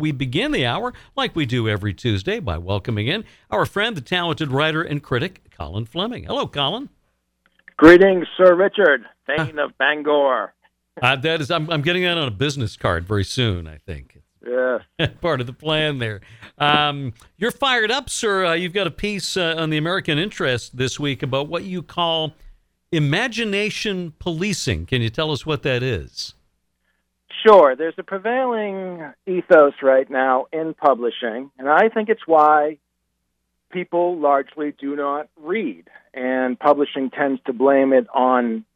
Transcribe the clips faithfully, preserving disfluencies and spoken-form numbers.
we begin the hour, like we do every Tuesday, by welcoming in our friend, the talented writer and critic, Colin Fleming. Hello, Colin. Greetings, Sir Richard, Thane of Bangor. Uh, that is, I'm, I'm getting that on a business card very soon, I think. Yeah. Part of the plan there. Um, you're fired up, sir. Uh, you've got a piece uh, on the American Interest this week about what you call imagination policing. Can you tell us what that is? Sure. There's a prevailing ethos right now in publishing, and I think it's why people largely do not read, and publishing tends to blame it on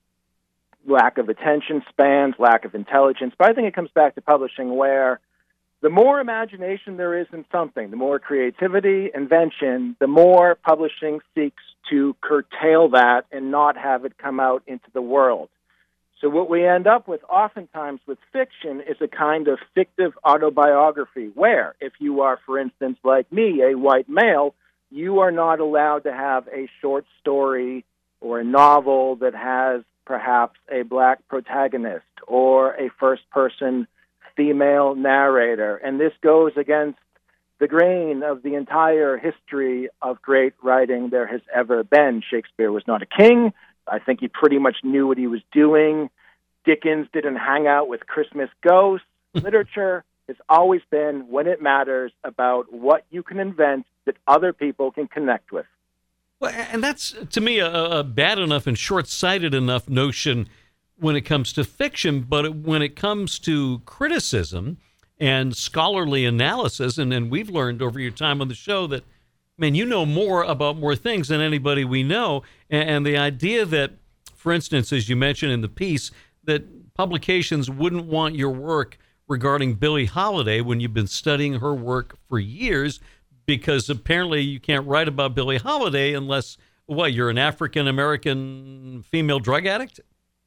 lack of attention spans, lack of intelligence. But I think it comes back to publishing where the more imagination there is in something, the more creativity, invention, the more publishing seeks to curtail that and not have it come out into the world. So what we end up with oftentimes with fiction is a kind of fictive autobiography where, if you are, for instance, like me, a white male, you are not allowed to have a short story or a novel that has perhaps a black protagonist or a first-person female narrator. And this goes against the grain of the entire history of great writing there has ever been. Shakespeare was not a king. I think he pretty much knew what he was doing. Dickens didn't hang out with Christmas ghosts. Literature has always been, when it matters, about what you can invent that other people can connect with. Well, and that's, to me, a, a bad enough and short-sighted enough notion when it comes to fiction, but when it comes to criticism and scholarly analysis, and, and we've learned over your time on the show that, man, you know more about more things than anybody we know, and, and the idea that, for instance, as you mentioned in the piece, that publications wouldn't want your work regarding Billie Holiday when you've been studying her work for years, because apparently you can't write about Billie Holiday unless, what, you're an African-American female drug addict?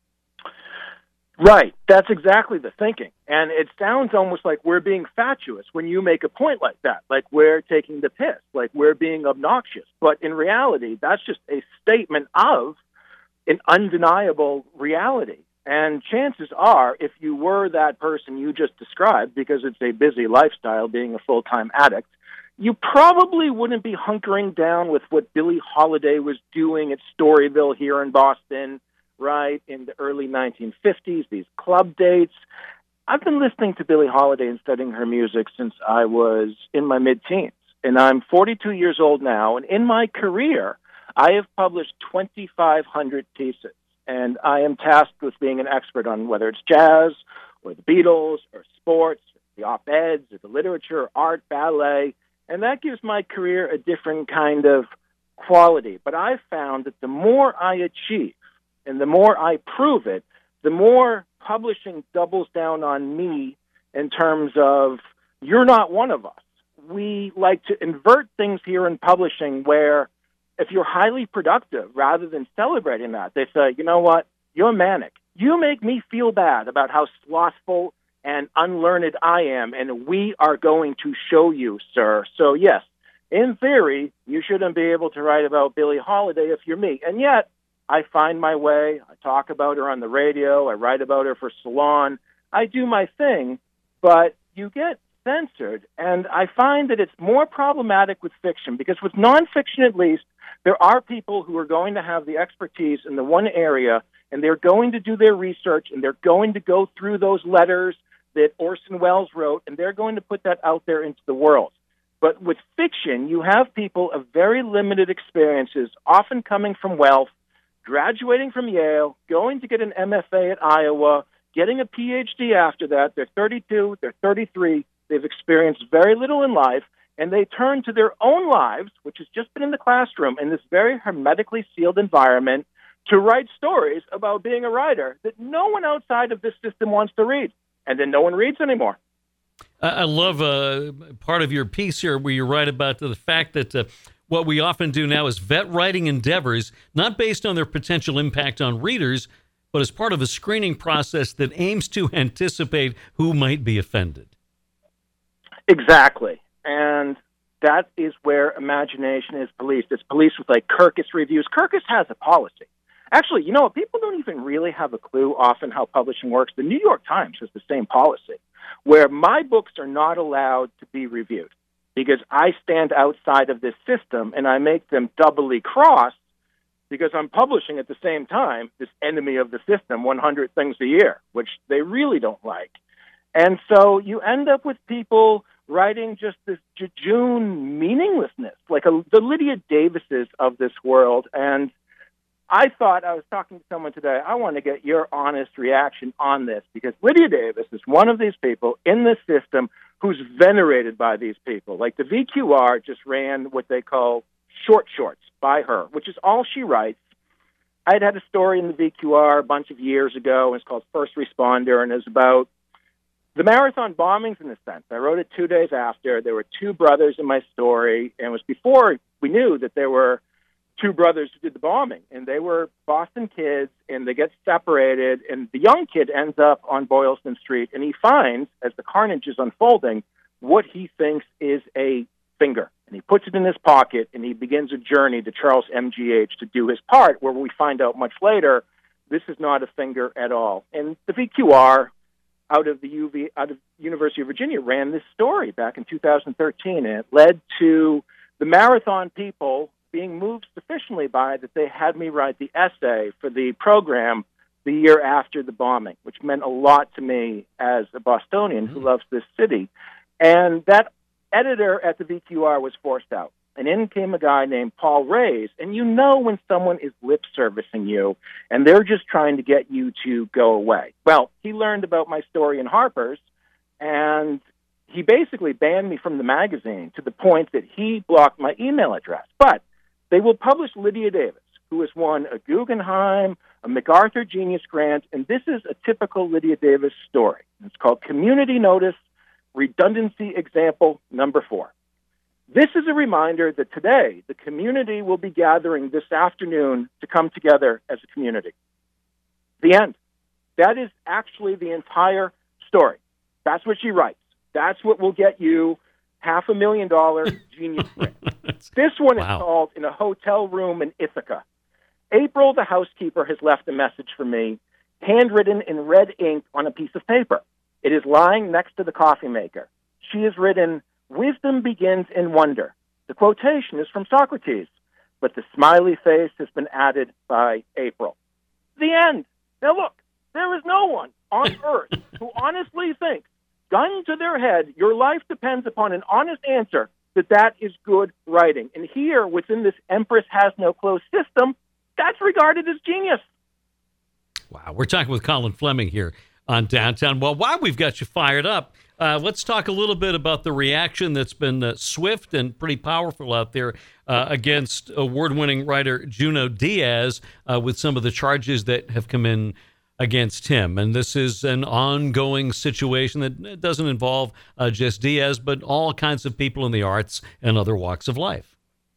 Right. That's exactly the thinking. And it sounds almost like we're being fatuous when you make a point like that, like we're taking the piss, like we're being obnoxious. But in reality, that's just a statement of an undeniable reality. And chances are, if you were that person you just described, because it's a busy lifestyle being a full-time addict, you probably wouldn't be hunkering down with what Billie Holiday was doing at Storyville here in Boston, right, in the early nineteen fifties, these club dates. I've been listening to Billie Holiday and studying her music since I was in my mid-teens, and I'm forty-two years old now, and in my career, I have published twenty-five hundred pieces, and I am tasked with being an expert on whether it's jazz or the Beatles or sports, the op-eds or the literature, art, ballet, and that gives my career a different kind of quality. But I've found that the more I achieve, and the more I prove it, the more publishing doubles down on me in terms of, you're not one of us. We like to invert things here in publishing where if you're highly productive, rather than celebrating that, they say, you know what, you're manic. You make me feel bad about how slothful and unlearned I am, and we are going to show you, sir. So yes, in theory, you shouldn't be able to write about Billie Holiday if you're me. And yet, I find my way. I talk about her on the radio. I write about her for Salon. I do my thing, but you get censored. And I find that it's more problematic with fiction because with nonfiction, at least, there are people who are going to have the expertise in the one area, and they're going to do their research, and they're going to go through those letters that Orson Welles wrote, and they're going to put that out there into the world. But with fiction, you have people of very limited experiences, often coming from wealth, graduating from Yale, going to get an M F A at Iowa, getting a P H D after that. They're thirty-two, they're thirty-three, they've experienced very little in life, and they turn to their own lives, which has just been in the classroom, in this very hermetically sealed environment, to write stories about being a writer that no one outside of this system wants to read. And then no one reads anymore. I love uh, part of your piece here where you write about the fact that uh, what we often do now is vet writing endeavors, not based on their potential impact on readers, but as part of a screening process that aims to anticipate who might be offended. Exactly. And that is where imagination is policed. It's policed with, like, Kirkus reviews. Kirkus has a policy. Actually, you know what? People don't even really have a clue often how publishing works. The New York Times has the same policy. where my books are not allowed to be reviewed because I stand outside of this system and I make them doubly cross because I'm publishing at the same time this enemy of the system, one hundred things a year, which they really don't like. And so you end up with people writing just this jejune meaninglessness, like a, the Lydia Davises of this world. And I thought, I was talking to someone today, I want to get your honest reaction on this, because Lydia Davis is one of these people in this system who's venerated by these people. Like the V Q R just ran what they call short shorts by her, which is all she writes. I had had a story in the V Q R a bunch of years ago, and it's called First Responder, and it's about the marathon bombings in a sense. I wrote it two days after. There were two brothers in my story, and it was before we knew that there were two brothers who did the bombing, and they were Boston kids, and they get separated, and the young kid ends up on Boylston Street, and he finds, as the carnage is unfolding, what he thinks is a finger, and he puts it in his pocket, and he begins a journey to Charles M G H to do his part, where we find out much later this is not a finger at all. And the V Q R out of the U V, out of University of Virginia ran this story back in two thousand thirteen, and it led to the marathon people being moved sufficiently by that they had me write the essay for the program the year after the bombing, which meant a lot to me as a Bostonian who loves this city. And that editor at the V Q R was forced out. And in came a guy named Paul Reyes, and you know when someone is lip servicing you and they're just trying to get you to go away. Well, he learned about my story in Harper's, and he basically banned me from the magazine to the point that he blocked my email address. But they will publish Lydia Davis, who has won a Guggenheim, a MacArthur Genius Grant, and this is a typical Lydia Davis story. It's called Community Notice, Redundancy Example Number Four. This is a reminder that today the community will be gathering this afternoon to come together as a community. The end. That is actually the entire story. That's what she writes. That's what will get you half a million dollar Genius Grant. This one wow. is called In a Hotel Room in Ithaca. April, the housekeeper, has left a message for me, handwritten in red ink on a piece of paper. It is lying next to the coffee maker. She has written, "Wisdom begins in wonder." The quotation is from Socrates, but the smiley face has been added by April. The end. Now look, there is no one on earth who honestly thinks, gun to their head, your life depends upon an honest answer, that that is good writing. And here, within this Empress Has No Clothes system, that's regarded as genius. Wow. We're talking with Colin Fleming here on Downtown. Well, while we've got you fired up, uh, let's talk a little bit about the reaction that's been uh, swift and pretty powerful out there uh, against award-winning writer Junot Diaz uh, with some of the charges that have come in against him. And this is an ongoing situation that doesn't involve uh, just Diaz, but all kinds of people in the arts and other walks of life.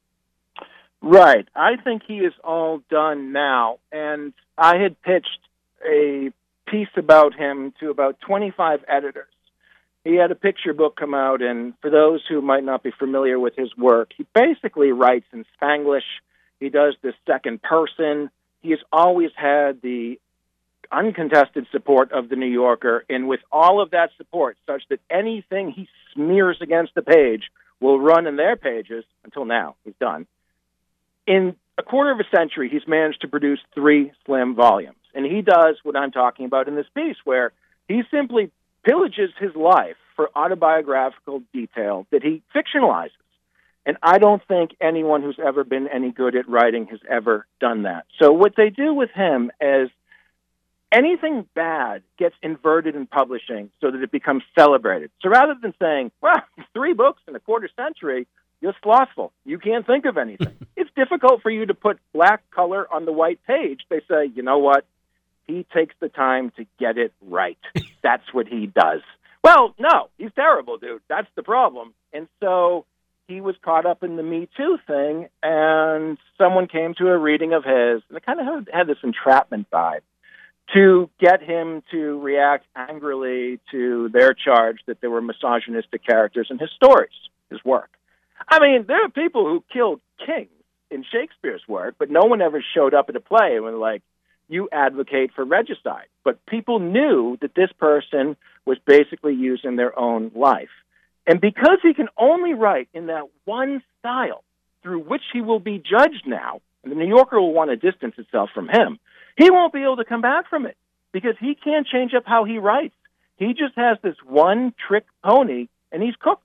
Right. I think he is all done now. And I had pitched a piece about him to about twenty-five editors. He had a picture book come out, and for those who might not be familiar with his work, he basically writes in Spanglish. He does this second person. He has always had the uncontested support of the New Yorker, and with all of that support, such that anything he smears against the page will run in their pages, until now, he's done. In a quarter of a century, he's managed to produce three slim volumes, and he does what I'm talking about in this piece, where he simply pillages his life for autobiographical detail that he fictionalizes. And I don't think anyone who's ever been any good at writing has ever done that. So what they do with him is anything bad gets inverted in publishing so that it becomes celebrated. So rather than saying, well, three books in a quarter century, you're slothful, you can't think of anything. It's difficult for you to put black color on the white page. They say, you know what? He takes the time to get it right. That's what he does. Well, no, he's terrible, dude. That's the problem. And so he was caught up in the Me Too thing, and someone came to a reading of his, and it kind of had, had this entrapment vibe, to get him to react angrily to their charge that there were misogynistic characters in his stories, his work. I mean, there are people who killed kings in Shakespeare's work, but no one ever showed up at a play and was like, you advocate for regicide. But people knew that this person was basically using their own life. And because he can only write in that one style through which he will be judged now, and the New Yorker will want to distance itself from him, he won't be able to come back from it because he can't change up how he writes. He just has this one trick pony, and he's cooked.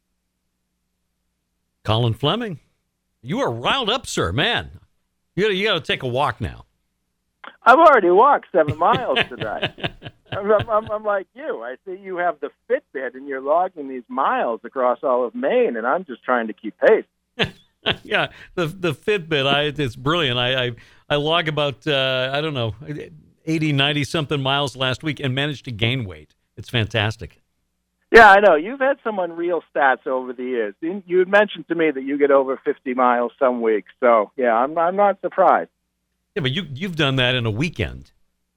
Colin Fleming, you are riled up, sir. Man, you got you got to take a walk now. I've already walked seven miles today. I'm, I'm, I'm like you. I see you have the Fitbit, and you're logging these miles across all of Maine, and I'm just trying to keep pace. Yeah, the the Fitbit, I it's brilliant. I I, I log about uh, I don't know eighty, ninety something miles last week and managed to gain weight. It's fantastic. Yeah, I know. You've had some unreal stats over the years. You you had mentioned to me that you get over fifty miles some weeks. So yeah, I'm I'm not surprised. Yeah, but you you've done that in a weekend.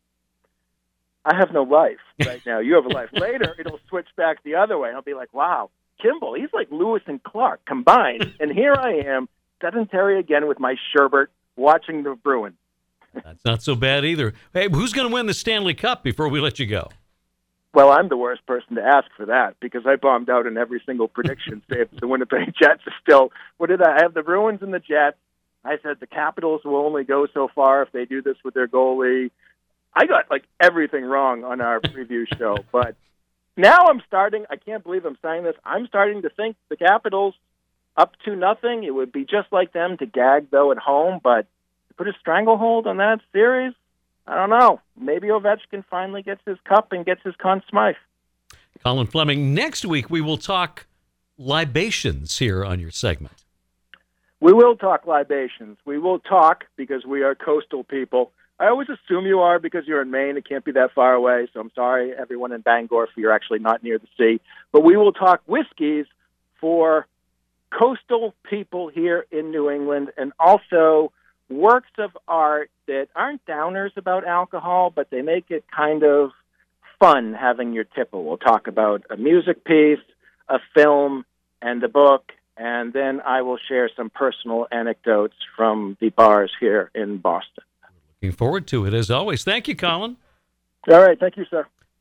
I have no life right now. You have a life. Later, it'll switch back the other way. I'll be like, wow, Kimball, he's like Lewis and Clark combined. And here I am, sedentary again with my sherbet, watching the Bruins. That's not so bad either. Hey, who's going to win the Stanley Cup before we let you go? Well, I'm the worst person to ask for that because I bombed out in every single prediction, save the Winnipeg Jets are still. What did I, I have? The Bruins and the Jets. I said the Capitals will only go so far if they do this with their goalie. I got like everything wrong on our preview show, but now I'm starting. I can't believe I'm saying this. I'm starting to think the Capitals up to nothing. It would be just like them to gag though at home, but to put a stranglehold on that series, I don't know. Maybe Ovechkin finally gets his cup and gets his Conn Smythe. Colin Fleming. Next week we will talk libations here on your segment. We will talk libations. We will talk because we are coastal people. I always assume you are because you're in Maine. It can't be that far away, so I'm sorry, everyone in Bangor, if you're actually not near the sea. But we will talk whiskeys for coastal people here in New England and also works of art that aren't downers about alcohol, but they make it kind of fun having your tipple. We'll talk about a music piece, a film, and a book, and then I will share some personal anecdotes from the bars here in Boston. Looking forward to it, as always. Thank you, Colin. All right. Thank you, sir.